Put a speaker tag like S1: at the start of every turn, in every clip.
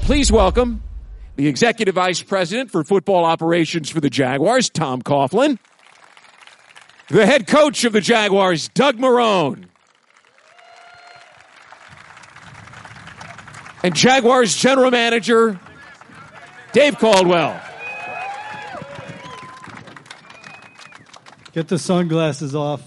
S1: Please welcome the Executive Vice President for Football Operations for the Jaguars, Tom Coughlin. The head coach of the Jaguars, Doug Marrone. And Jaguars General Manager, Dave Caldwell.
S2: Get the sunglasses off.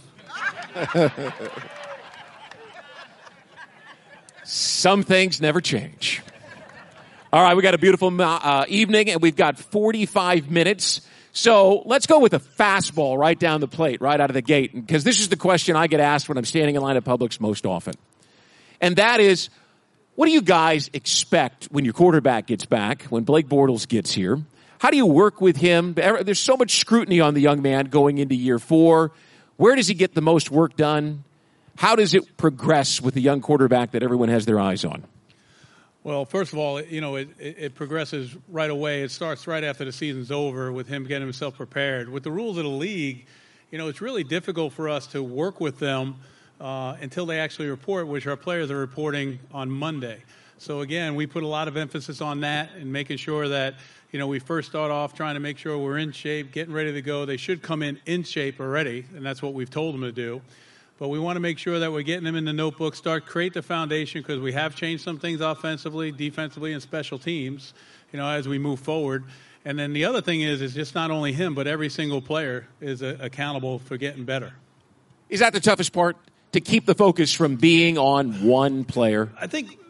S1: Some things never change. All right, we got a beautiful evening, and we've got 45 minutes. So let's go with a fastball right down the plate, right out of the gate, because this is the question I get asked when I'm standing in line at Publix most often. And that is, what do you guys expect when your quarterback gets back, when Blake Bortles gets here? How do you work with him? There's so much scrutiny on the young man going into year 4. Where does he get the most work done? How does it progress with the young quarterback that everyone has their eyes on?
S3: Well, first of all, it progresses right away. It starts right after the season's over with him getting himself prepared. With the rules of the league, it's really difficult for us to work with them until they actually report, which our players are reporting on Monday. So, again, we put a lot of emphasis on that and making sure that, we first start off trying to make sure we're in shape, getting ready to go. They should come in shape already, and that's what we've told them to do. But we want to make sure that we're getting them in the notebook, create the foundation, because we have changed some things offensively, defensively, and special teams, as we move forward. And then the other thing is just not only him, but every single player is accountable for getting better.
S1: Is that the toughest part, to keep the focus from being on one player?
S3: I think,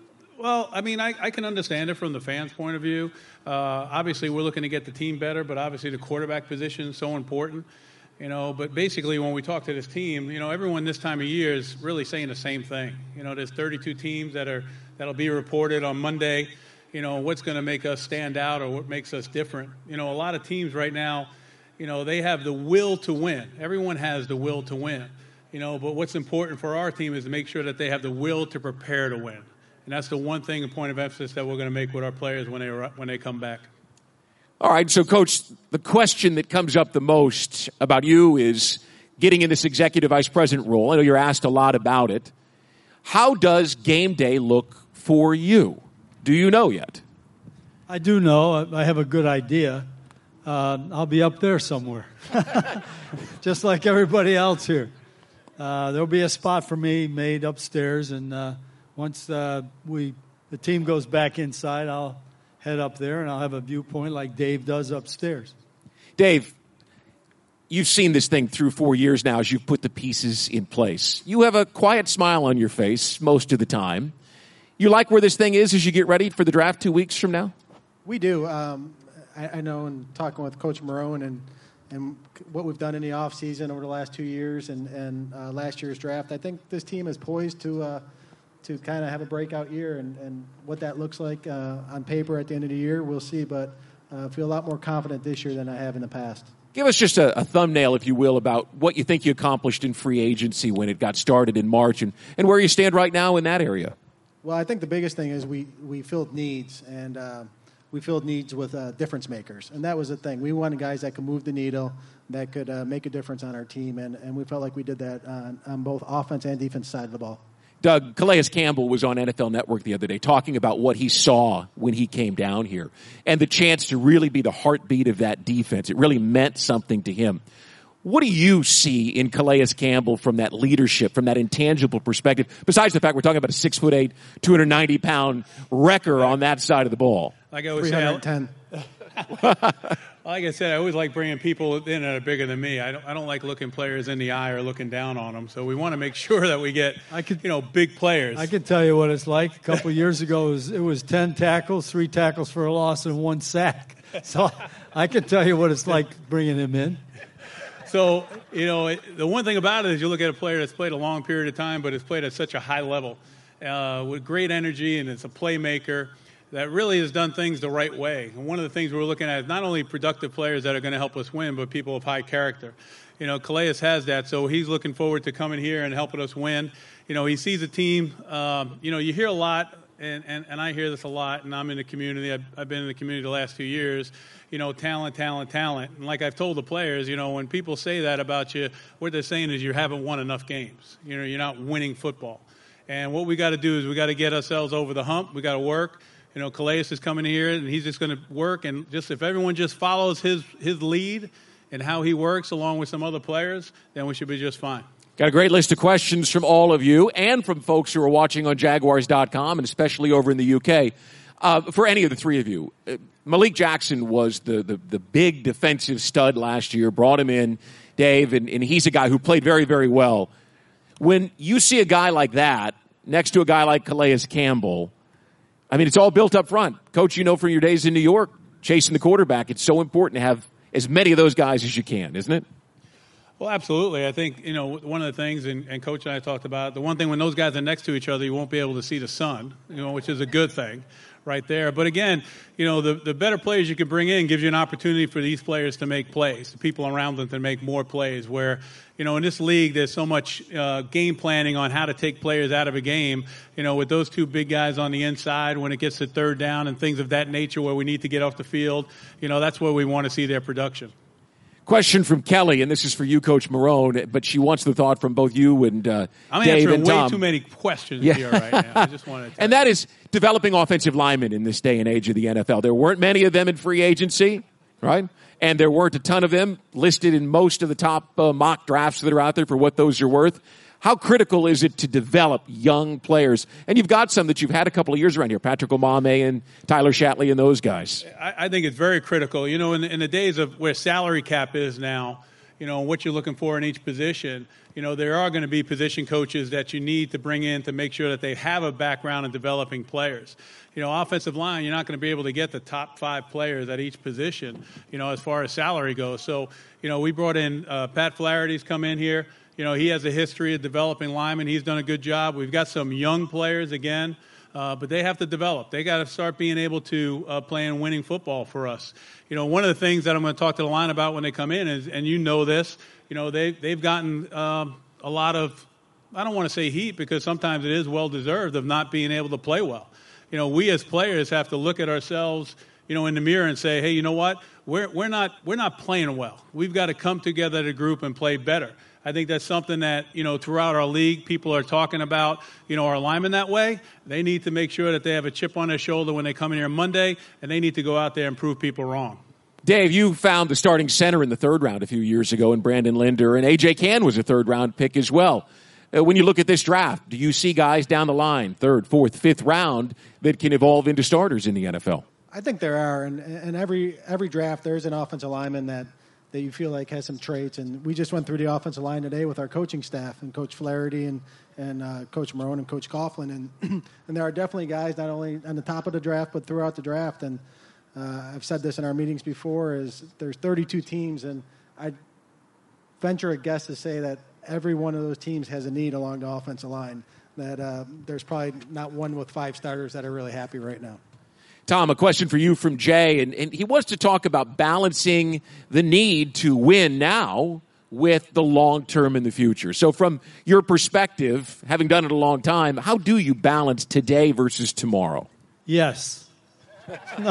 S3: I can understand it from the fans' point of view. Obviously, we're looking to get the team better, but obviously the quarterback position is so important. But basically when we talk to this team, everyone this time of year is really saying the same thing. There's 32 teams that'll be reported on Monday. What's going to make us stand out or what makes us different. A lot of teams right now, they have the will to win. Everyone has the will to win. But what's important for our team is to make sure that they have the will to prepare to win. And that's the one thing, a point of emphasis that we're going to make with our players when they come back.
S1: All right, so, Coach, the question that comes up the most about you is getting in this executive vice president role. I know you're asked a lot about it. How does game day look for you? Do you know yet?
S2: I do know. I have a good idea. I'll be up there somewhere, just like everybody else here. There'll be a spot for me made upstairs, and once the team goes back inside, I'll head up there, and I'll have a viewpoint like Dave does upstairs.
S1: Dave, you've seen this thing through 4 years now as you put the pieces in place. You have a quiet smile on your face most of the time. You like where this thing is as you get ready for the draft 2 weeks from now?
S4: We do. I know in talking with Coach Marrone and what we've done in the offseason over the last 2 years and last year's draft, I think this team is poised to kind of have a breakout year, and what that looks like on paper at the end of the year, we'll see. But I feel a lot more confident this year than I have in the past.
S1: Give us just a thumbnail, if you will, about what you think you accomplished in free agency when it got started in March and where you stand right now in that area.
S4: Well, I think the biggest thing is we filled needs, and we filled needs with difference makers. And that was the thing. We wanted guys that could move the needle, that could make a difference on our team, and we felt like we did that on both offense and defense side of the ball.
S1: Doug, Calais Campbell was on NFL Network the other day talking about what he saw when he came down here and the chance to really be the heartbeat of that defense. It really meant something to him. What do you see in Calais Campbell from that leadership, from that intangible perspective, besides the fact we're talking about a 6'8", 290-pound wrecker on that side of the ball?
S3: Like I always
S4: 310.
S3: Like I said, I always like bringing people in that are bigger than me. I don't like looking players in the eye or looking down on them. So we want to make sure that we get, big players.
S2: I can tell you what it's like. A couple of years ago, it was 10 tackles, 3 tackles for a loss, and 1 sack. So I can tell you what it's like bringing him in.
S3: So, the one thing about it is you look at a player that's played a long period of time, but has played at such a high level with great energy, and it's a playmaker that really has done things the right way. And one of the things we're looking at is not only productive players that are going to help us win, but people of high character. Calais has that, so he's looking forward to coming here and helping us win. He sees a team. You hear a lot, and I hear this a lot, and I'm in the community. I've been in the community the last few years. Talent, talent, talent. And like I've told the players, when people say that about you, what they're saying is you haven't won enough games. You're not winning football. And what we got to do is we got to get ourselves over the hump. We got to work. You know, Calais is coming here, and he's just going to work. And just if everyone just follows his lead and how he works along with some other players, then we should be just fine.
S1: Got a great list of questions from all of you and from folks who are watching on Jaguars.com and especially over in the UK. For any of the three of you, Malik Jackson was the big defensive stud last year, brought him in, Dave, and he's a guy who played very, very well. When you see a guy like that next to a guy like Calais Campbell, I mean, it's all built up front. Coach, you know from your days in New York, chasing the quarterback, it's so important to have as many of those guys as you can, isn't it?
S3: Well, absolutely. I think, you know, one of the things, and Coach and I talked about, the one thing when those guys are next to each other, you won't be able to see the sun, you know, which is a good thing right there. But again, you know, the better players you can bring in gives you an opportunity for these players to make plays, the people around them to make more plays where, you know, in this league, there's so much game planning on how to take players out of a game. You know, with those two big guys on the inside, when it gets to third down and things of that nature where we need to get off the field, you know, that's where we want to see their production.
S1: Question from Kelly, and this is for you, Coach Marone, but she wants the thought from both you and
S3: I'm
S1: Dave
S3: answering
S1: and Tom.
S3: way too many questions here right now. I just wanted to.
S1: And that is developing offensive linemen in this day and age of the NFL. There weren't many of them in free agency, right? And there weren't a ton of them listed in most of the top mock drafts that are out there for what those are worth. How critical is it to develop young players? And you've got some that you've had a couple of years around here, Patrick Omame and Tyler Shatley and those guys.
S3: I think it's very critical. You know, in the days of where salary cap is now, you know, what you're looking for in each position, you know, there are going to be position coaches that you need to bring in to make sure that they have a background in developing players. You know, offensive line, you're not going to be able to get the top 5 players at each position, you know, as far as salary goes. So, you know, we brought in Pat Flaherty's come in here. You know, he has a history of developing linemen. He's done a good job. We've got some young players again, but they have to develop. They got to start being able to play in winning football for us. You know, one of the things that I'm going to talk to the line about when they come in is, and you know this, you know, they've gotten a lot of, I don't want to say heat because sometimes it is well-deserved of not being able to play well. You know, we as players have to look at ourselves, you know, in the mirror and say, hey, you know what? We're not playing well. We've got to come together as a group and play better. I think that's something that, you know, throughout our league, people are talking about, you know, our linemen that way. They need to make sure that they have a chip on their shoulder when they come in here Monday, and they need to go out there and prove people wrong.
S1: Dave, you found the starting center in the third round a few years ago in Brandon Linder, and A.J. Cann was a third-round pick as well. When you look at this draft, do you see guys down the line, third, fourth, fifth round, that can evolve into starters in the NFL?
S4: I think there are, and every draft there's an offensive lineman that you feel like has some traits. And we just went through the offensive line today with our coaching staff and Coach Flaherty and Coach Marone and Coach Coughlin. And there are definitely guys not only on the top of the draft but throughout the draft. And I've said this in our meetings before, is there's 32 teams, and I venture a guess to say that every one of those teams has a need along the offensive line, that there's probably not one with 5 starters that are really happy right now.
S1: Tom, a question for you from Jay, and he wants to talk about balancing the need to win now with the long term in the future. So from your perspective, having done it a long time, how do you balance today versus tomorrow?
S2: Yes. No,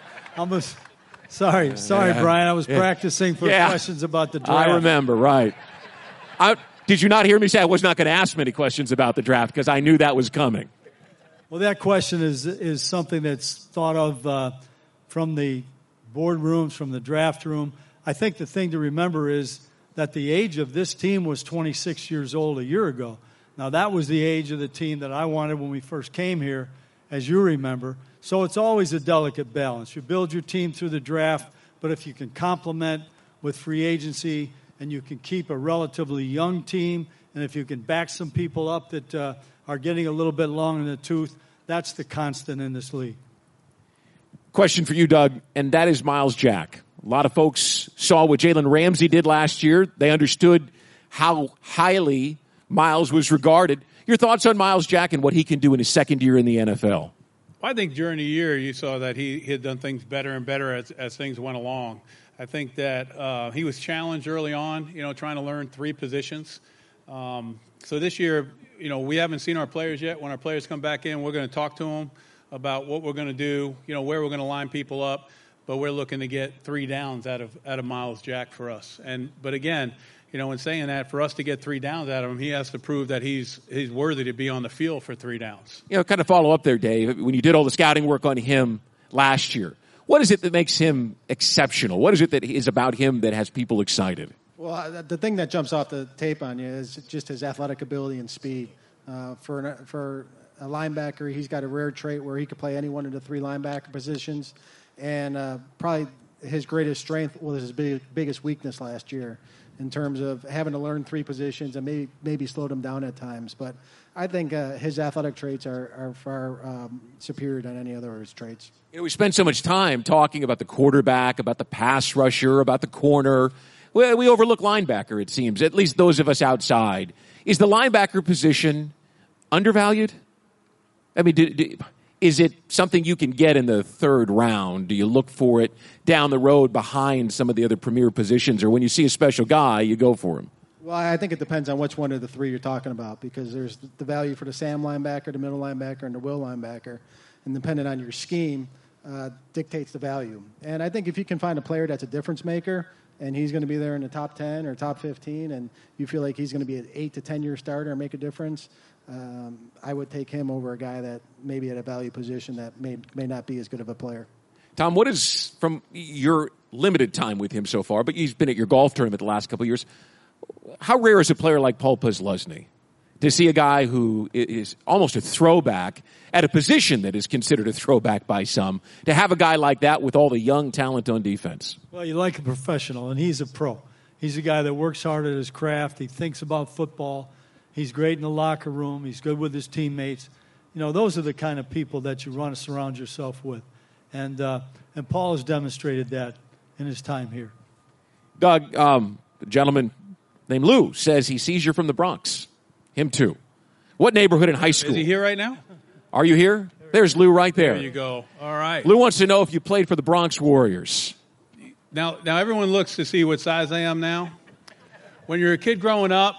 S2: sorry, Brian. I was practicing for questions about the draft.
S1: I remember, right. Did you not hear me say I was not going to ask many questions about the draft because I knew that was coming?
S2: Well, that question is something that's thought of from the boardrooms, from the draft room. I think the thing to remember is that the age of this team was 26 years old a year ago. Now, that was the age of the team that I wanted when we first came here, as you remember. So it's always a delicate balance. You build your team through the draft, but if you can complement with free agency and you can keep a relatively young team, and if you can back some people up that are getting a little bit long in the tooth, that's the constant in this league.
S1: Question for you, Doug, and that is Myles Jack. A lot of folks saw what Jalen Ramsey did last year. They understood how highly Myles was regarded. Your thoughts on Myles Jack and what he can do in his second year in the NFL?
S3: Well, I think during the year you saw that he had done things better and better as things went along. I think that he was challenged early on, you know, trying to learn 3 positions. So this year, you know, we haven't seen our players yet. When our players come back in, we're going to talk to them about what we're going to do, you know, where we're going to line people up. But we're looking to get 3 downs out of Myles Jack for us. But again, in saying that, for us to get 3 downs out of him, he has to prove that he's worthy to be on the field for 3 downs.
S1: Kind of follow up there, Dave. When you did all the scouting work on him last year, what is it that makes him exceptional? What is it that is about him that has people excited?
S4: Well, the thing that jumps off the tape on you is just his athletic ability and speed. For a linebacker, he's got a rare trait where he could play any one of the 3 linebacker positions, and probably his greatest strength was his biggest weakness last year, in terms of having to learn 3 positions and maybe slowed him down at times. But I think his athletic traits are far superior than any other of his traits.
S1: We spend so much time talking about the quarterback, about the pass rusher, about the corner. We overlook linebacker, it seems, at least those of us outside. Is the linebacker position undervalued? I mean, is it something you can get in the 3rd round? Do you look for it down the road behind some of the other premier positions? Or when you see a special guy, you go for him?
S4: Well, I think it depends on which one of the 3 you're talking about, because there's the value for the Sam linebacker, the middle linebacker, and the will linebacker. And depending on your scheme, dictates the value. And I think if you can find a player that's a difference maker, and he's going to be there in the top 10 or top 15, and you feel like he's going to be an 8 to 10-year starter and make a difference, I would take him over a guy that maybe at a value position that may not be as good of a player.
S1: Tom, what is, from your limited time with him so far, but he's been at your golf tournament the last couple of years, how rare is a player like Paul Posluszny to see a guy who is almost a throwback at a position that is considered a throwback by some, to have a guy like that with all the young talent on defense?
S2: Well, you like a professional, and he's a pro. He's a guy that works hard at his craft. He thinks about football. He's great in the locker room. He's good with his teammates. Those are the kind of people that you want to surround yourself with. And Paul has demonstrated that in his time here.
S1: Doug, a gentleman named Lou says he sees you're from the Bronx. Him too. What neighborhood in high school?
S3: Is he here right now?
S1: Are you here? There's Lou right there.
S3: There you go. All right.
S1: Lou wants to know if you played for the Bronx Warriors.
S3: Now everyone looks to see what size I am now. When you're a kid growing up,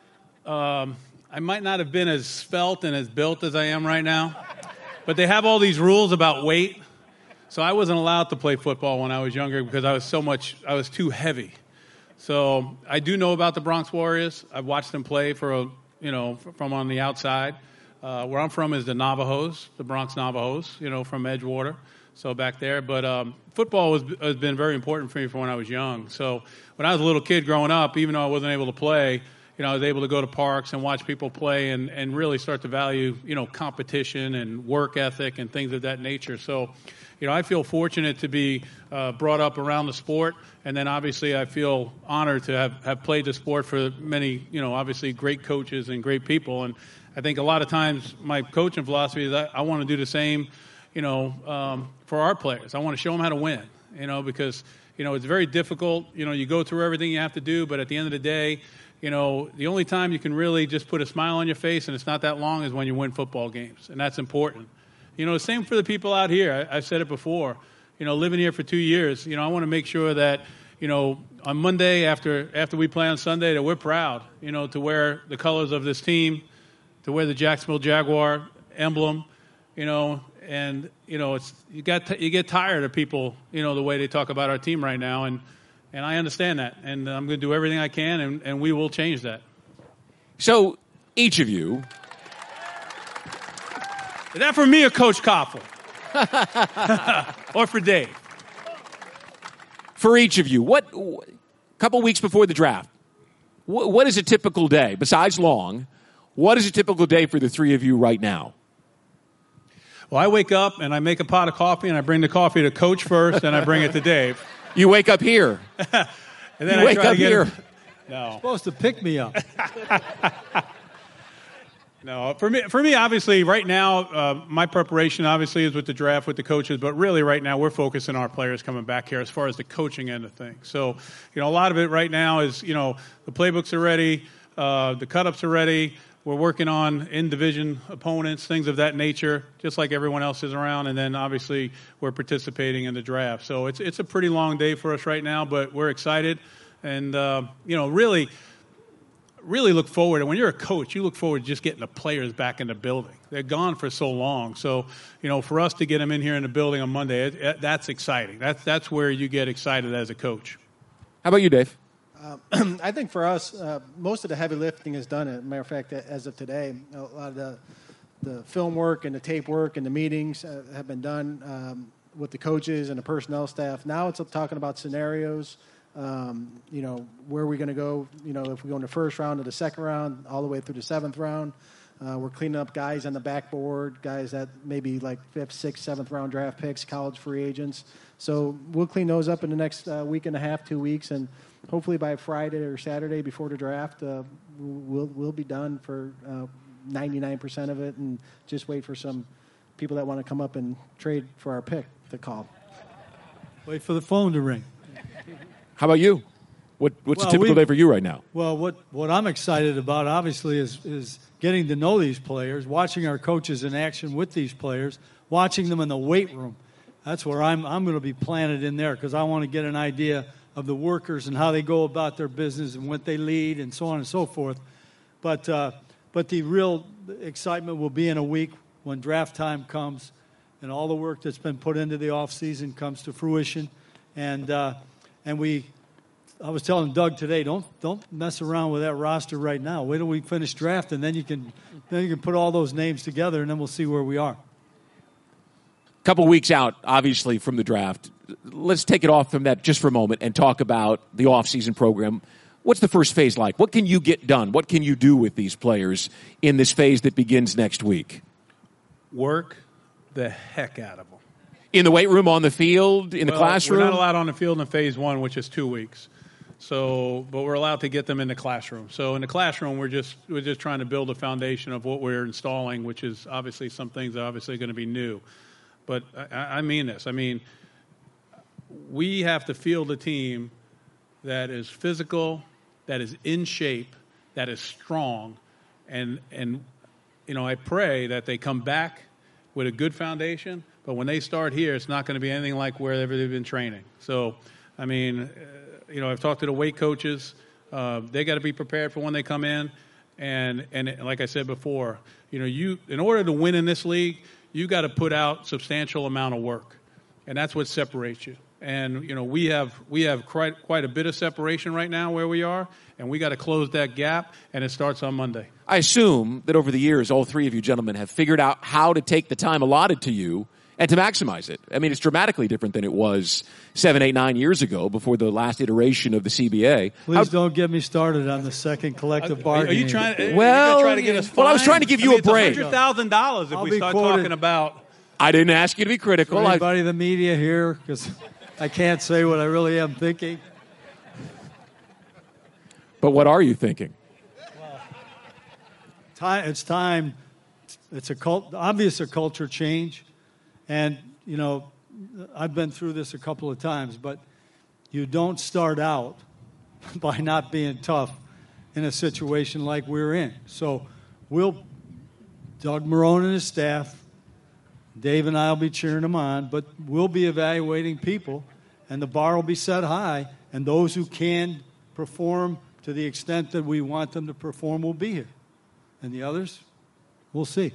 S3: I might not have been as svelte and as built as I am right now. But they have all these rules about weight. So I wasn't allowed to play football when I was younger because I was too heavy. So I do know about the Bronx Warriors. I've watched them play from on the outside. Where I'm from is the Navajos, the Bronx Navajos, from Edgewater. So back there. But football has been very important for me from when I was young. So when I was a little kid growing up, even though I wasn't able to play, I was able to go to parks and watch people play and really start to value, competition and work ethic and things of that nature. So, I feel fortunate to be brought up around the sport. And then obviously I feel honored to have played the sport for many, obviously great coaches and great people. And I think a lot of times my coaching philosophy is I want to do the same, for our players. I want to show them how to win, because, it's very difficult. You go through everything you have to do, but at the end of the day, the only time you can really just put a smile on your face, and it's not that long, is when you win football games, and that's important. Same for the people out here. I've said it before. Living here for 2 years, I want to make sure that, on Monday after we play on Sunday, that we're proud, to wear the colors of this team, to wear the Jacksonville Jaguar emblem, and you get tired of people, the way they talk about our team right now, and I understand that, and I'm going to do everything I can, and we will change that.
S1: So, each of you...
S3: Is that for me or Coach Koffel? Or for Dave?
S1: For each of you, a couple weeks before the draft, what is a typical day, besides long, what is a typical day for the 3 of you right now?
S3: Well, I wake up and I make a pot of coffee, and I bring the coffee to Coach first, and I bring it to Dave.
S1: You wake up here.
S3: And then
S1: you wake up here.
S3: No.
S2: You're supposed to pick me up.
S3: No, for me, obviously, right now, my preparation obviously is with the draft, with the coaches, but really right now we're focusing on our players coming back here as far as the coaching end of things. So, a lot of it right now is, the playbooks are ready, the cut-ups are ready. We're working on in-division opponents, things of that nature, just like everyone else is around. And then, obviously, we're participating in the draft. So it's a pretty long day for us right now, but we're excited. And, really look forward. And when you're a coach, you look forward to just getting the players back in the building. They're gone for so long. So, for us to get them in here in the building on Monday, that's exciting. That's where you get excited as a coach.
S1: How about you, Dave?
S4: I think for us, most of the heavy lifting is done. As a matter of fact, as of today, a lot of the film work and the tape work and the meetings have been done with the coaches and the personnel staff. Now it's talking about scenarios, where are we going to go, if we go in the first round or the second round, all the way through the seventh round. We're cleaning up guys on the backboard, guys that maybe like 5th, 6th, 7th round draft picks, college free agents. So we'll clean those up in the next week and a half, 2 weeks, and hopefully by Friday or Saturday before the draft, we'll be done for 99% of it, and just wait for some people that want to come up and trade for our pick to call.
S2: Wait for the phone to ring.
S1: How about you? What's a typical day for you right now?
S2: Well, what I'm excited about, obviously, is getting to know these players, watching our coaches in action with these players, watching them in the weight room. That's where I'm going to be planted in there, because I want to get an idea of the workers and how they go about their business and what they lead and so on and so forth. But the real excitement will be in a week when draft time comes and all the work that's been put into the offseason comes to fruition. And I was telling Doug today, don't mess around with that roster right now. Wait till we finish draft, and then you can put all those names together, and then we'll see where we are.
S1: Couple weeks out, obviously, from the draft. Let's take it off from that just for a moment and talk about the offseason program. What's the first phase like? What can you get done? What can you do with these players in this phase that begins next week?
S3: Work the heck out of them.
S1: In the weight room, on the field, in the classroom?
S3: We're not allowed on the field in phase 1, which is 2 weeks. But we're allowed to get them in the classroom. So in the classroom, we're just trying to build a foundation of what we're installing, which is obviously some things are obviously going to be new. But I mean this. I mean, we have to field a team that is physical, that is in shape, that is strong, and I pray that they come back with a good foundation. But when they start here, it's not going to be anything like wherever they've been training. So, I mean, I've talked to the weight coaches. They got to be prepared for when they come in. And like I said before, in order to win in this league, you got to put out substantial amount of work, and that's what separates you. And we have quite a bit of separation right now where we are, and we got to close that gap. And it starts on Monday.
S1: I assume that over the years, all three of you gentlemen have figured out how to take the time allotted to you and to maximize it. I mean, it's dramatically different than it was 7, 8, 9 years ago before the last iteration of the CBA.
S2: Please don't get me started on the second collective bargaining.
S3: Are you trying?
S1: To
S3: get us fined?
S1: Well, I was trying to give you a break.
S3: It's $100,000 if we start talking about.
S1: I didn't ask you to be critical.
S2: For anybody in the media here, because I can't say what I really am thinking.
S1: But what are you thinking?
S2: It's time. It's obvious a culture change. And, I've been through this a couple of times, but you don't start out by not being tough in a situation like we're in. So Doug Marrone and his staff, Dave and I will be cheering them on, but we'll be evaluating people, and the bar will be set high, and those who can perform to the extent that we want them to perform will be here. And the others, we'll see.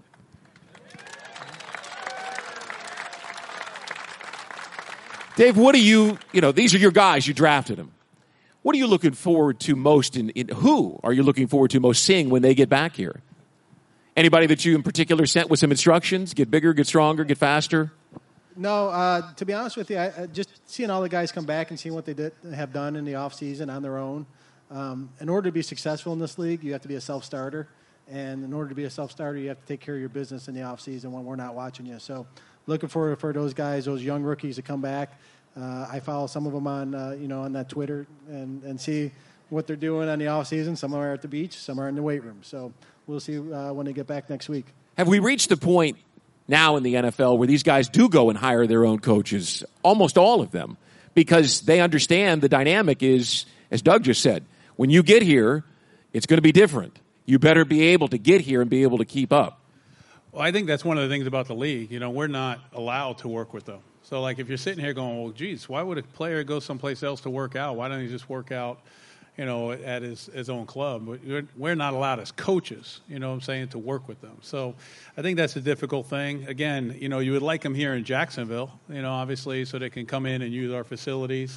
S1: Dave, what are these are your guys, you drafted them. What are you looking forward to most who are you looking forward to most seeing when they get back here? Anybody that you in particular sent with some instructions? Get bigger, get stronger, get faster?
S4: No, to be honest with you, just seeing all the guys come back and seeing what they have done in the offseason on their own. In order to be successful in this league, you have to be a self-starter. And in order to be a self-starter, you have to take care of your business in the offseason when we're not watching you. So looking forward for those guys, those young rookies to come back. I follow some of them on, on that Twitter and see what they're doing on the offseason. Some are at the beach, some are in the weight room. So we'll see when they get back next week.
S1: Have we reached the point now in the NFL where these guys do go and hire their own coaches, almost all of them, because they understand the dynamic is, as Doug just said, when you get here, it's going to be different. You better be able to get here and be able to keep up.
S3: Well, I think that's one of the things about the league. We're not allowed to work with them. So, if you're sitting here going, well, geez, why would a player go someplace else to work out? Why don't he just work out, at his own club? But we're not allowed as coaches, to work with them. So I think that's a difficult thing. Again, you would like them here in Jacksonville, obviously, so they can come in and use our facilities.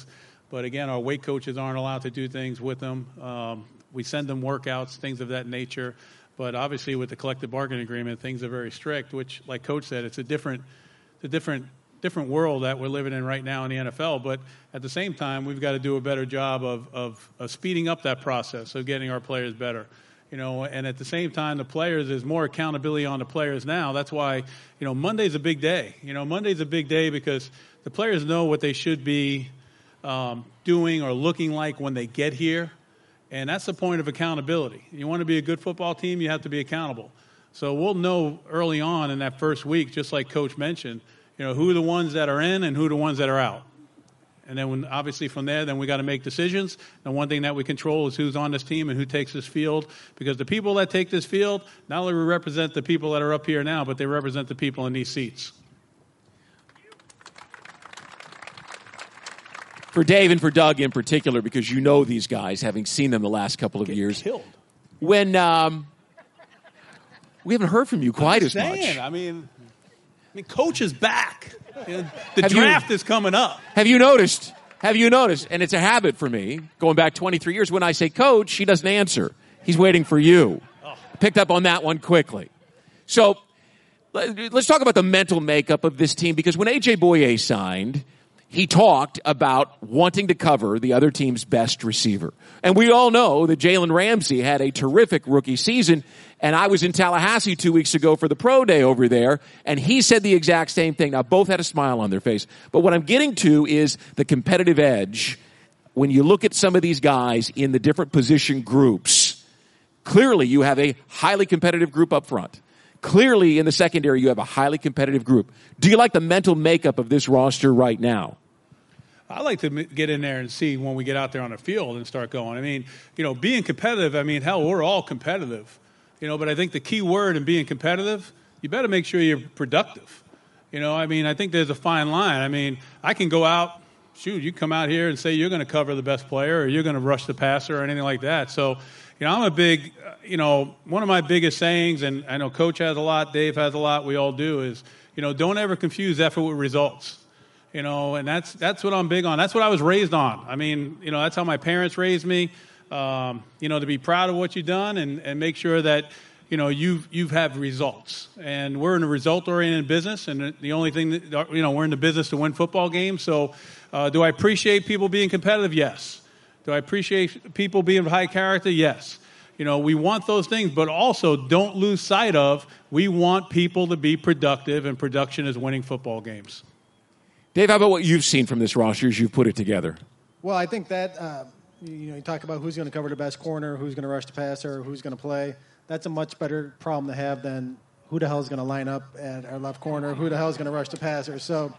S3: But again, our weight coaches aren't allowed to do things with them. We send them workouts, things of that nature. But obviously with the collective bargaining agreement, things are very strict, which, like Coach said, it's a different world that we're living in right now in the NFL. But at the same time, we've got to do a better job of speeding up that process of getting our players better. And at the same time, the players, there's more accountability on the players now. That's why, Monday's a big day. Monday's a big day because the players know what they should be doing or looking like when they get here. And that's the point of accountability. You want to be a good football team, you have to be accountable. So we'll know early on in that first week, just like Coach mentioned, who are the ones that are in and who are the ones that are out. And then obviously from there, then we got to make decisions. And one thing that we control is who's on this team and who takes this field. Because the people that take this field, not only represent the people that are up here now, but they represent the people in these seats.
S1: For Dave and for Doug in particular, because you know these guys, having seen them the last couple of years.
S3: Killed.
S1: When we haven't heard from you quite as much.
S3: I mean, Coach is back. The draft is coming up.
S1: Have you noticed? And it's a habit for me, going back 23 years, when I say Coach, he doesn't answer. He's waiting for you. Picked up on that one quickly. So let's talk about the mental makeup of this team, because when A.J. Boye signed, he talked about wanting to cover the other team's best receiver. And we all know that Jalen Ramsey had a terrific rookie season, and I was in Tallahassee 2 weeks ago for the pro day over there, and he said the exact same thing. Now, both had a smile on their face. But what I'm getting to is the competitive edge. When you look at some of these guys in the different position groups, clearly you have a highly competitive group up front. Clearly in the secondary you have a highly competitive group. Do you like the mental makeup of this roster right now?
S3: I like to get in there and see when we get out there on the field and start going. I mean, being competitive, hell, we're all competitive. But I think the key word in being competitive, you better make sure you're productive. I think there's a fine line. I can go out, you come out here and say you're going to cover the best player or you're going to rush the passer or anything like that. So, I'm a big, one of my biggest sayings, and I know Coach has a lot, Dave has a lot, we all do, is, don't ever confuse effort with results. And that's what I'm big on. That's what I was raised on. That's how my parents raised me, to be proud of what you've done and make sure that, you've had results. And we're in a result-oriented business, and the only thing that, we're in the business to win football games. So do I appreciate people being competitive? Yes. Do I appreciate people being high character? Yes. We want those things, but also don't lose sight of we want people to be productive, and production is winning football games.
S1: Dave, how about what you've seen from this roster as you've put it together?
S4: Well, I think that, you talk about who's going to cover the best corner, who's going to rush the passer, who's going to play. That's a much better problem to have than who the hell is going to line up at our left corner, who the hell is going to rush the passer. So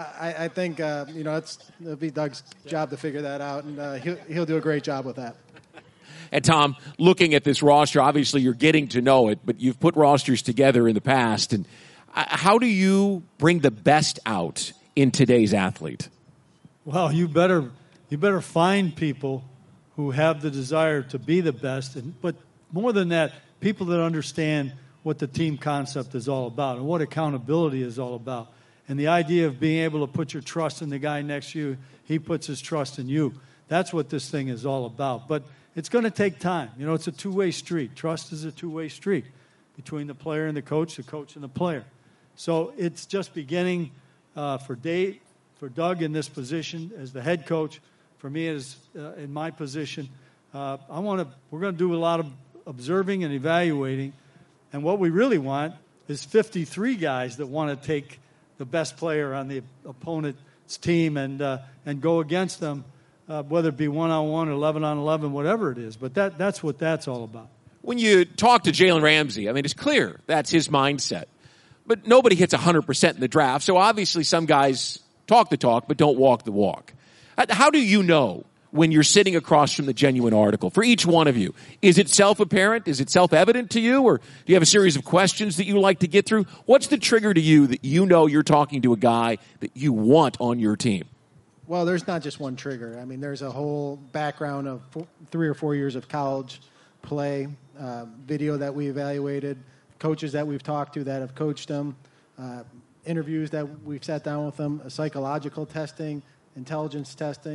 S4: I think, it'll be Doug's job to figure that out, and he'll do a great job with that.
S1: And Tom, looking at this roster, obviously you're getting to know it, but you've put rosters together in the past. And how do you bring the best out in today's athlete?
S2: Well, you better find people who have the desire to be the best, but more than that, people that understand what the team concept is all about and what accountability is all about. And the idea of being able to put your trust in the guy next to you, he puts his trust in you. That's what this thing is all about. But it's going to take time. It's a two-way street. Trust is a two-way street between the player and the coach and the player. So it's just beginning for Dave, for Doug in this position as the head coach, for me as in my position. We're going to do a lot of observing and evaluating, and what we really want is 53 guys that want to take the best player on the opponent's team and go against them, whether it be 1-on-1, 11-on-11, whatever it is. But that's what that's all about.
S1: When you talk to Jalen Ramsey, it's clear that's his mindset. But nobody hits 100% in the draft, so obviously some guys talk the talk but don't walk the walk. How do you know when you're sitting across from the genuine article? For each one of you, is it self-apparent? Is it self-evident to you? Or do you have a series of questions that you like to get through? What's the trigger to you that you know you're talking to a guy that you want on your team?
S4: Well, there's not just one trigger. There's a whole background of 3 or 4 years of college play, video that we evaluated, coaches that we've talked to that have coached them, interviews that we've sat down with them, psychological testing, intelligence testing,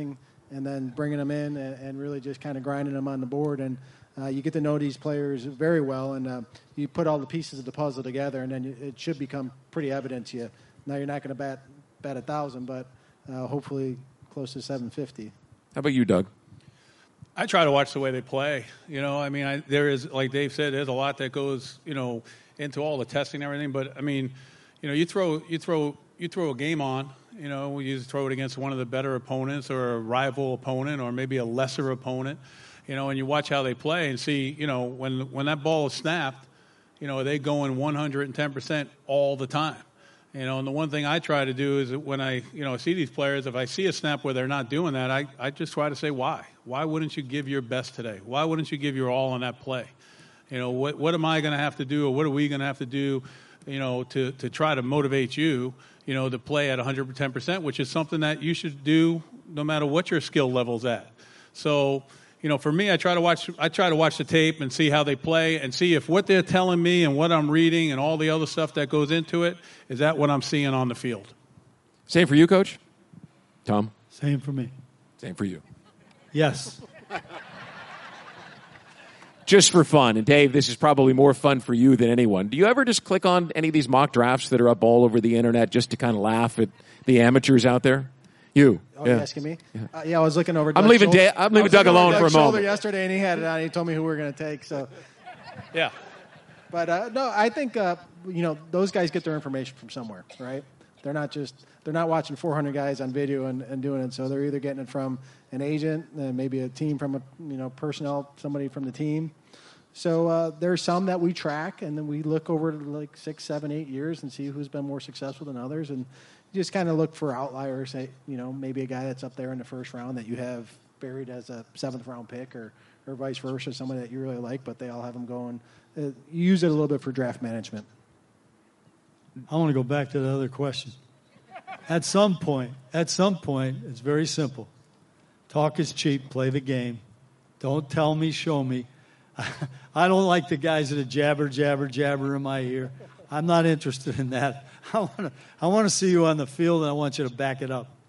S4: and then bringing them in and really just kind of grinding them on the board. And you get to know these players very well, and you put all the pieces of the puzzle together, and then it should become pretty evident to you. Now you're not going to bat 1,000, but hopefully close to 750.
S1: How about you, Doug?
S3: I try to watch the way they play. I mean, there is, like Dave said, there's a lot that goes, into all the testing and everything. But I mean, you throw a game on. You throw it against one of the better opponents or a rival opponent or maybe a lesser opponent. And you watch how they play and see, when that ball is snapped, are they going 110% all the time? And the one thing I try to do is when I, see these players, if I see a snap where they're not doing that, I just try to say, why? Why wouldn't you give your best today? Why wouldn't you give your all on that play? What am I going to have to do, or what are we going to have to do, to try to motivate you, to play at 110%, which is something that you should do no matter what your skill level's at. So, for me, I try to watch the tape and see how they play and see if what they're telling me and what I'm reading and all the other stuff that goes into it, is that what I'm seeing on the field?
S1: Same for you, Coach? Tom?
S2: Same for me.
S1: Same for you.
S2: Yes.
S1: Just for fun, and Dave, this is probably more fun for you than anyone. Do you ever just click on any of these mock drafts that are up all over the internet just to kind of laugh at the amateurs out there? You.
S4: Oh, yeah. You're asking me? Yeah, I was looking over.
S1: I'm leaving Doug alone for a moment.
S4: Yesterday, and he had it on. He told me who we were going to take. So,
S3: yeah.
S4: But no, I think those guys get their information from somewhere, right? They're not watching 400 guys on video and doing it. So they're either getting it from an agent, maybe a team from personnel, somebody from the team. So there's some that we track, and then we look over like 6, 7, 8 years and see who's been more successful than others, and just kind of look for outliers. Maybe a guy that's up there in the first round that you have buried as a 7th round pick, or vice versa, someone that you really like, but they all have them going. You use it a little bit for draft management.
S2: I want to go back to the other question. At some point, it's very simple. Talk is cheap. Play the game. Don't tell me, show me. I don't like the guys that jabber in my ear. I'm not interested in that. I want to see you on the field, and I want you to back it up.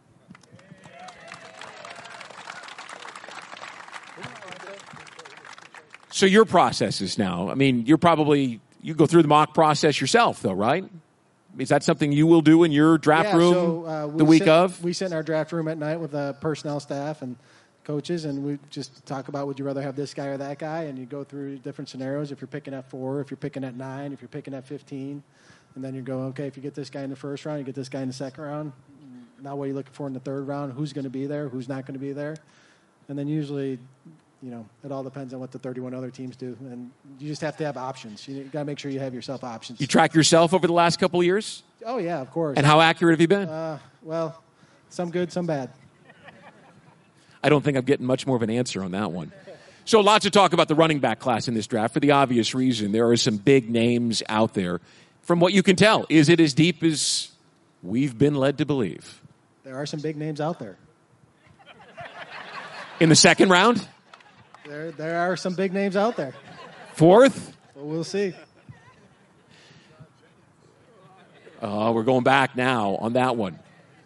S1: So your processes now, I mean, you go through the mock process yourself, though, right? Is that something you will do in your draft room the week of?
S4: We sit in our draft room at night with the personnel staff and coaches, and we just talk about, would you rather have this guy or that guy? And you go through different scenarios. If you're picking at 4, if you're picking at 9, if you're picking at 15. And then you go, okay, if you get this guy in the first round, you get this guy in the second round. Now what are you looking for in the third round? Who's going to be there? Who's not going to be there? And then usually, it all depends on what the 31 other teams do. And you just have to have options. You got to make sure you have yourself options.
S1: You track yourself over the last couple of years?
S4: Oh, yeah, of course.
S1: And how accurate have you been?
S4: Well, some good, some bad.
S1: I don't think I'm getting much more of an answer on that one. So lots of talk about the running back class in this draft for the obvious reason. There are some big names out there. From what you can tell, is it as deep as we've been led to believe?
S4: There are some big names out there.
S1: In the second round?
S4: There are some big names out there.
S1: 4th?
S4: Well, we'll see.
S1: We're going back now on that one.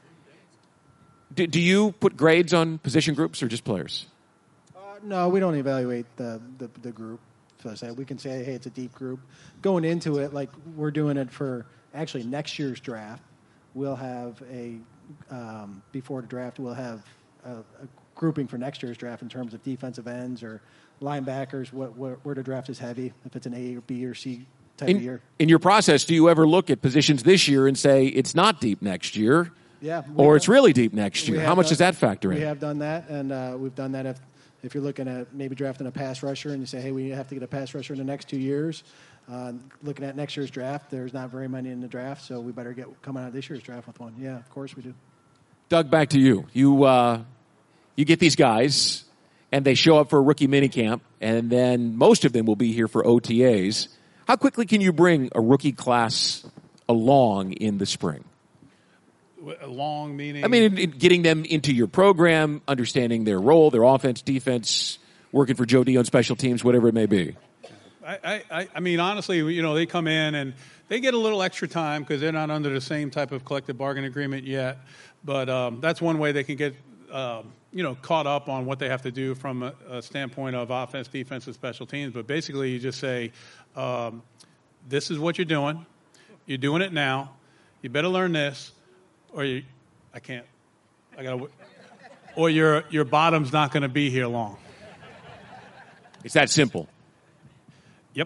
S1: Do you put grades on position groups or just players?
S4: No, we don't evaluate the group. So we can say, hey, it's a deep group. Going into it, like we're doing it for actually next year's draft, we'll have before the draft, we'll have a grouping for next year's draft in terms of defensive ends or linebackers, where the draft is heavy, if it's an A or B or C type of year.
S1: In your process, do you ever look at positions this year and say it's not deep next year?
S4: Yeah.
S1: Or it's really deep next year? How much does that factor in?
S4: We have done that, and we've done that if you're looking at maybe drafting a pass rusher and you say, hey, we have to get a pass rusher in the next 2 years. Looking at next year's draft, there's not very many in the draft, so we better get coming out of this year's draft with one. Yeah, of course we do.
S1: Doug, back to you. You get these guys, and they show up for a rookie minicamp, and then most of them will be here for OTAs. How quickly can you bring a rookie class along in the spring?
S3: Along meaning?
S1: I mean, getting them into your program, understanding their role, their offense, defense, working for Joe D on special teams, whatever it may be.
S3: I mean, honestly, they come in and they get a little extra time because they're not under the same type of collective bargaining agreement yet. But that's one way they can get caught up on what they have to do from a standpoint of offense, defense, and special teams. But basically, you just say, this is what you're doing. You're doing it now. You better learn this, or or your bottom's not going to be here long.
S1: It's that simple.
S3: Yep.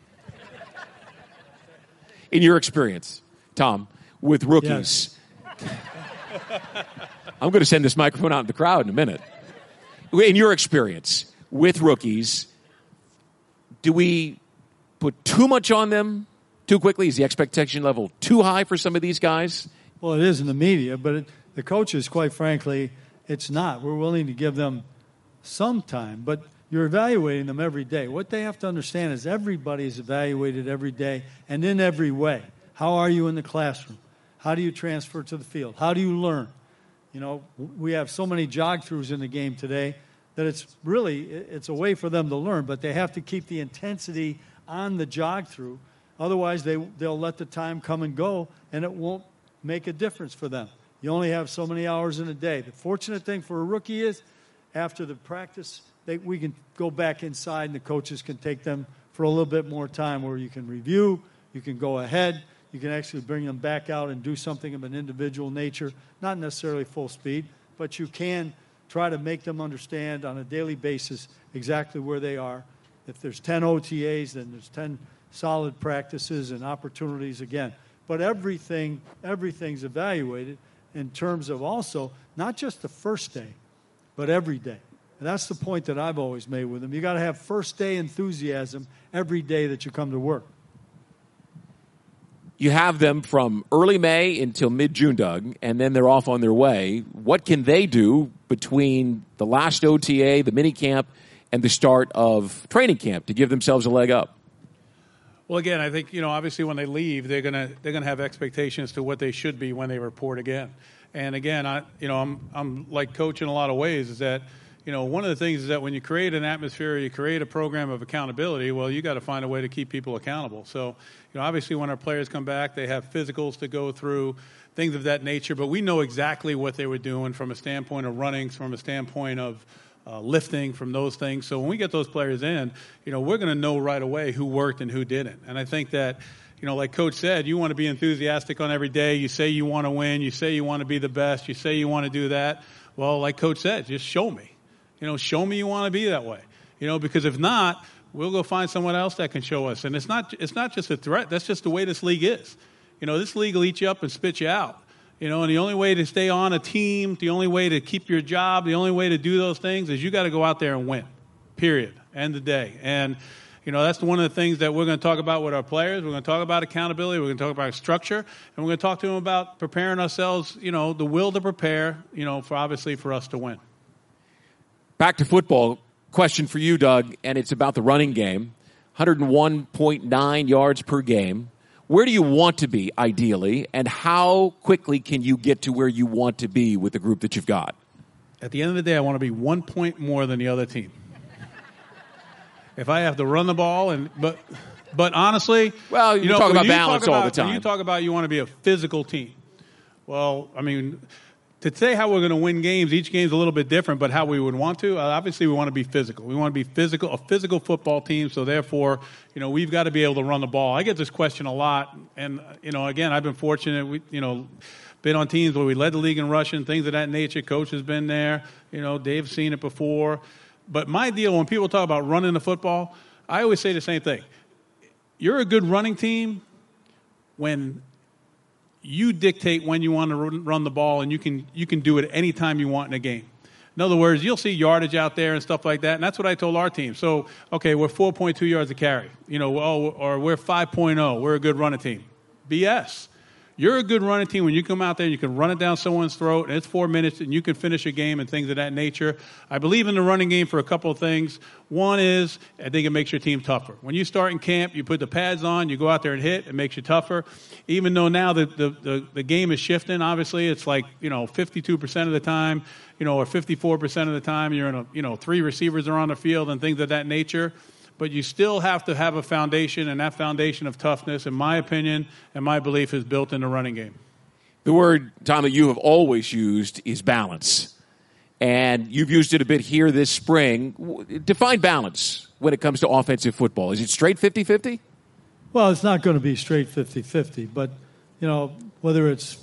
S1: In your experience, Tom, with rookies, I'm going to send this microphone out in the crowd in a minute. In your experience with rookies, do we put too much on them too quickly? Is the expectation level too high for some of these guys?
S2: Well, it is in the media, but the coaches, quite frankly, it's not. We're willing to give them some time, but you're evaluating them every day. What they have to understand is everybody is evaluated every day and in every way. How are you in the classroom? How do you transfer to the field? How do you learn? We have so many jog-throughs in the game today that it's a way for them to learn, but they have to keep the intensity on the jog-through. Otherwise, they'll let the time come and go, and it won't make a difference for them. You only have so many hours in a day. The fortunate thing for a rookie is after the practice, we can go back inside, and the coaches can take them for a little bit more time where you can review, you can go ahead, you can actually bring them back out and do something of an individual nature, not necessarily full speed, but you can try to make them understand on a daily basis exactly where they are. If there's 10 OTAs, then there's 10 solid practices and opportunities again. But everything's evaluated in terms of also not just the first day, but every day. And that's the point that I've always made with them. You got to have first day enthusiasm every day that you come to work.
S1: You have them from early May until mid-June, Doug, and then they're off on their way. What can they do between the last OTA, the minicamp, and the start of training camp to give themselves a leg up?
S3: Well, again, I think obviously when they leave, they're gonna have expectations to what they should be when they report again. And again, I'm like Coach in a lot of ways. Is that one of the things is that when you create an atmosphere, you create a program of accountability. Well, you got to find a way to keep people accountable. So obviously when our players come back, they have physicals to go through, things of that nature. But we know exactly what they were doing from a standpoint of running, from a standpoint of lifting, from those things. So when we get those players in, we're going to know right away who worked and who didn't. And I think that, like Coach said, you want to be enthusiastic on every day. You say you want to win. You say you want to be the best. You say you want to do that. Well, like Coach said, just show me. Show me you want to be that way. Because if not, we'll go find someone else that can show us. And it's not just a threat. That's just the way this league is. This league will eat you up and spit you out. And the only way to stay on a team, the only way to keep your job, the only way to do those things is you got to go out there and win, period, end of the day. And, that's one of the things that we're going to talk about with our players. We're going to talk about accountability. We're going to talk about structure. And we're going to talk to them about preparing ourselves, the will to prepare, for us to win.
S1: Back to football, question for you, Doug, and it's about the running game. 101.9 yards per game. Where do you want to be, ideally, and how quickly can you get to where you want to be with the group that you've got?
S3: At the end of the day, I want to be 1 point more than the other team. If I have to run the ball, but honestly...
S1: Well, you talk about balance all the time.
S3: When you talk about you want to be a physical team, well, to say how we're going to win games, each game's a little bit different, but how we would want to, obviously we want to be physical. We want to be a physical football team, so therefore, we've got to be able to run the ball. I get this question a lot, and, again, I've been fortunate, been on teams where we led the league in rushing, things of that nature. Coach has been there. Dave's seen it before. But my deal, when people talk about running the football, I always say the same thing. You're a good running team when you dictate when you want to run the ball, and you can do it any time you want in a game. In other words, you'll see yardage out there and stuff like that, and that's what I told our team. So, okay, we're 4.2 yards a carry, or we're 5.0. We're a good running team. BS. You're a good running team when you come out there and you can run it down someone's throat, and it's 4 minutes, and you can finish a game and things of that nature. I believe in the running game for a couple of things. One is I think it makes your team tougher. When you start in camp, you put the pads on, you go out there and hit, it makes you tougher. Even though now the game is shifting, obviously, it's like 52% of the time, or 54% of the time you're in 3 receivers are on the field and things of that nature. But you still have to have a foundation, and that foundation of toughness, in my opinion and my belief, is built in the running game.
S1: The word, Tom, that you have always used is balance. and you've used it a bit here this spring. Define balance when it comes to offensive football. Is it straight 50-50?
S2: Well, it's not going to be straight 50-50, but, whether it's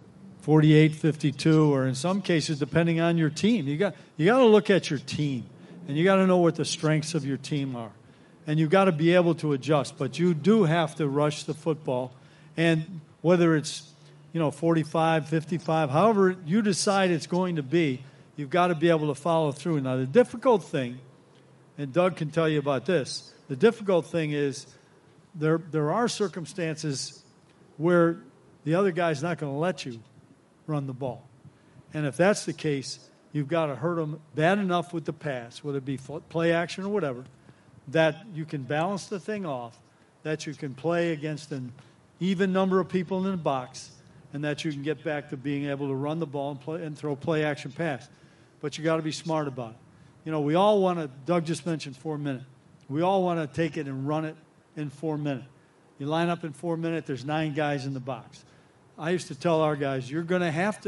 S2: 48-52 or in some cases, depending on your team, you got to look at your team, and you got to know what the strengths of your team are. And you've got to be able to adjust, but you do have to rush the football. And whether it's, 45, 55, however you decide it's going to be, you've got to be able to follow through. Now, the difficult thing, and Doug can tell you about this, the difficult thing is there are circumstances where the other guy's not going to let you run the ball. And if that's the case, you've got to hurt them bad enough with the pass, whether it be play action or whatever, that you can balance the thing off, that you can play against an even number of people in the box, and that you can get back to being able to run the ball and play and throw play action pass. But you got to be smart about it. We all want to, Doug just mentioned 4 minute. We all want to take it and run it in 4 minute. You line up in 4 minute, there's 9 guys in the box. I used to tell our guys, you're going to have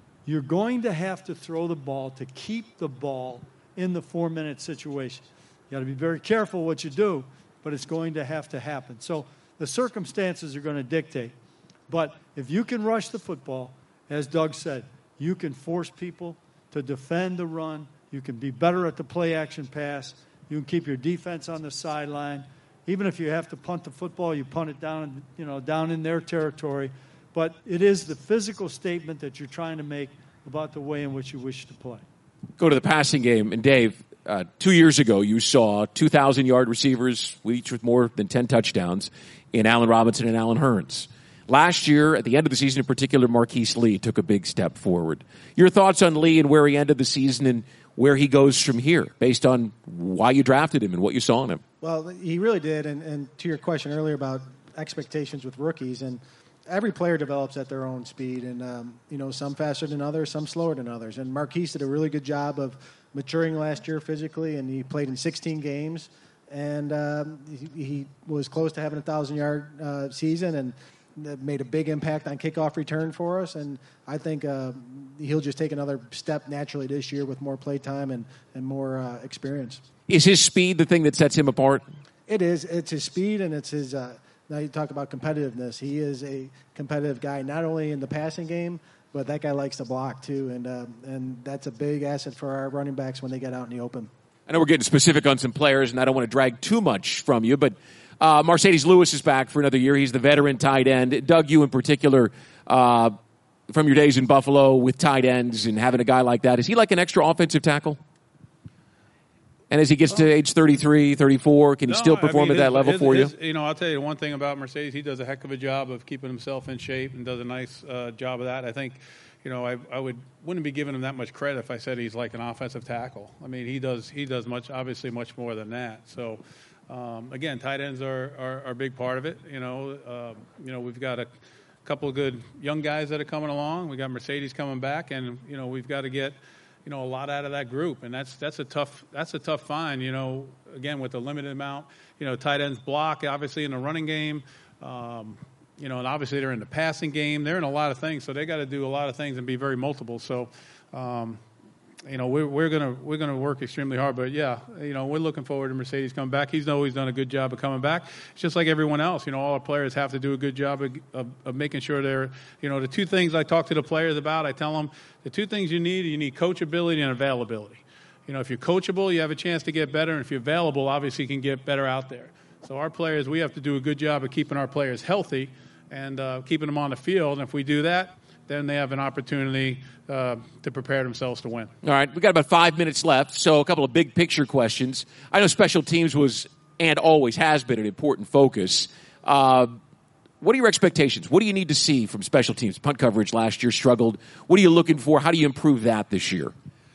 S2: to throw the ball to keep the ball in the 4 minute situation. You got to be very careful what you do, but it's going to have to happen. So the circumstances are going to dictate. But if you can rush the football, as Doug said, you can force people to defend the run. You can be better at the play action pass. You can keep your defense on the sideline. Even if you have to punt the football, you punt it down, down in their territory. But it is the physical statement that you're trying to make about the way in which you wish to play.
S1: Go to the passing game. And Dave, 2 years ago, you saw 2,000-yard receivers, each with more than 10 touchdowns, in Allen Robinson and Allen Hurns. Last year, at the end of the season in particular, Marquise Lee took a big step forward. Your thoughts on Lee and where he ended the season and where he goes from here, based on why you drafted him and what you saw in him?
S4: Well, he really did. And to your question earlier about expectations with rookies, and every player develops at their own speed, and some faster than others, some slower than others. And Marquise did a really good job of maturing last year physically, and he played in 16 games, and he was close to having a 1,000-yard season, and made a big impact on kickoff return for us. And I think he'll just take another step naturally this year with more play time and more experience.
S1: Is his speed the thing that sets him apart?
S4: It is. It's his speed, and it's his now you talk about competitiveness. He is a competitive guy, not only in the passing game, but that guy likes to block too, and that's a big asset for our running backs when they get out in the open.
S1: I know we're getting specific on some players, and I don't want to drag too much from you, but Marcedes Lewis is back for another year. He's the veteran tight end. Doug, you in particular, from your days in Buffalo with tight ends and having a guy like that, is he like an extra offensive tackle? And as he gets to age 33, 34, can he still perform at that level for you?
S3: I'll tell you one thing about Marcedes. He does a heck of a job of keeping himself in shape and does a nice job of that. I think, I wouldn't be giving him that much credit if I said he's like an offensive tackle. I mean, he does obviously much more than that. So, again, tight ends are a big part of it. We've got a couple of good young guys that are coming along. We got Marcedes coming back, and we've got to get a lot out of that group, and that's a tough find. Again, with the limited amount, tight ends block obviously in the running game. And obviously they're in the passing game. They're in a lot of things, so they got to do a lot of things and be very multiple. So. We're gonna work extremely hard, but we're looking forward to Marcedes coming back. He's always done a good job of coming back. It's just like everyone else. All our players have to do a good job of making sure they're. The two things I talk to the players about, I tell them the two things you need coachability and availability. If you're coachable, you have a chance to get better, and if you're available, obviously you can get better out there. So our players, we have to do a good job of keeping our players healthy and keeping them on the field. And if we do that, then they have an opportunity to prepare themselves to win.
S1: All right, we got about 5 minutes left, so a couple of big picture questions. I know special teams was and always has been an important focus. What are your expectations? What do you need to see from special teams? Punt coverage last year struggled. What are you looking for? How do you improve that this year?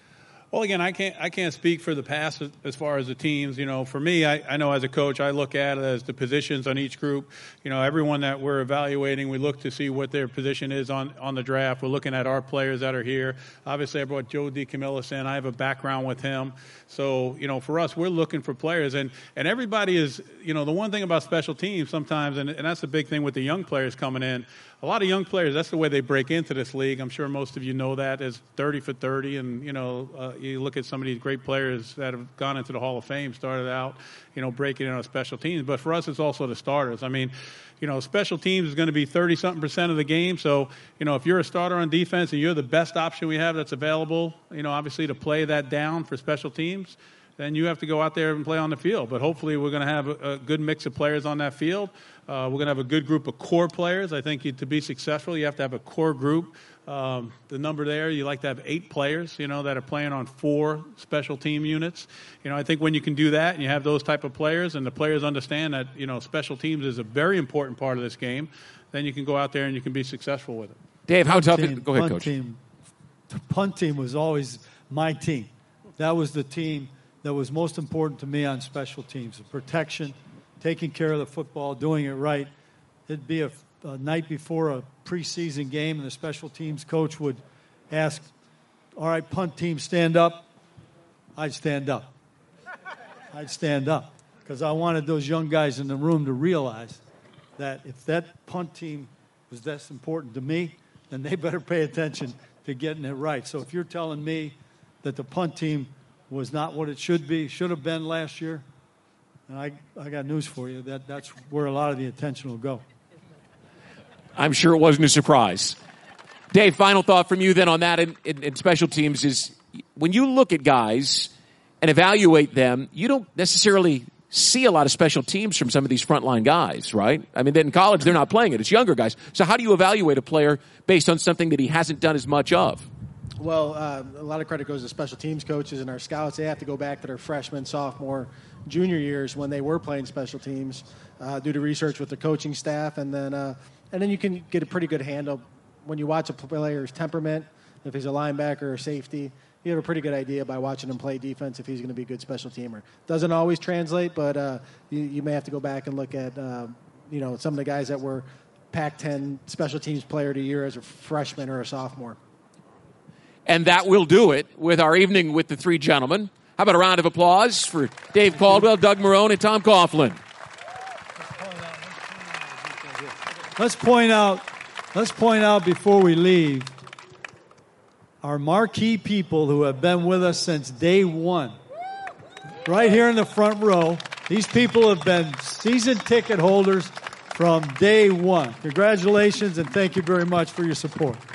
S3: Well, again, I can't speak for the past as far as the teams. For me, I know as a coach, I look at it as the positions on each group. Everyone that we're evaluating, we look to see what their position is on the draft. We're looking at our players that are here. Obviously, I brought Joe DeCamillis in. I have a background with him. So, for us, we're looking for players. And everybody is, the one thing about special teams sometimes, and that's the big thing with the young players coming in, a lot of young players, that's the way they break into this league. I'm sure most of you know that as 30 for 30. And, you look at some of these great players that have gone into the Hall of Fame, started out, breaking in on special teams. But for us, it's also the starters. I mean, special teams is going to be 30-something% of the game. So, if you're a starter on defense and you're the best option we have that's available, obviously to play that down for special teams, then you have to go out there and play on the field. But hopefully we're going to have a good mix of players on that field. We're going to have a good group of core players. I think to be successful, you have to have a core group. The number there, you like to have 8 players, that are playing on 4 special team units. I think when you can do that and you have those type of players and the players understand that, special teams is a very important part of this game, then you can go out there and you can be successful with it.
S1: Dave, how tough is it? Go ahead, Coach.
S2: The punt team was always my team. That was the team that was most important to me on special teams. The protection, taking care of the football, doing it right. It'd be a night before a preseason game, and the special teams coach would ask, all right, punt team, stand up. I'd stand up. Because I wanted those young guys in the room to realize that if that punt team was this important to me, then they better pay attention to getting it right. So if you're telling me that the punt team was not what it should have been last year, and I got news for you, that's where a lot of the attention will go.
S1: I'm sure it wasn't a surprise. Dave, final thought from you then on that in special teams is when you look at guys and evaluate them, you don't necessarily see a lot of special teams from some of these frontline guys, right? I mean, in college, they're not playing it. It's younger guys. So how do you evaluate a player based on something that he hasn't done as much of?
S4: Well, a lot of credit goes to special teams coaches and our scouts. They have to go back to their freshman, sophomore, junior years when they were playing special teams, do the research with the coaching staff, and then you can get a pretty good handle when you watch a player's temperament. If he's a linebacker or safety, you have a pretty good idea by watching him play defense if he's going to be a good special teamer. Doesn't always translate, but you may have to go back and look at some of the guys that were Pac-10 special teams player of the year as a freshman or a sophomore.
S1: And that will do it with our evening with the 3 gentlemen. How about a round of applause for Dave Caldwell, Doug Marrone, and Tom Coughlin?
S2: Let's point out before we leave our marquee people who have been with us since day one. Right here in the front row, these people have been season ticket holders from day one. Congratulations and thank you very much for your support.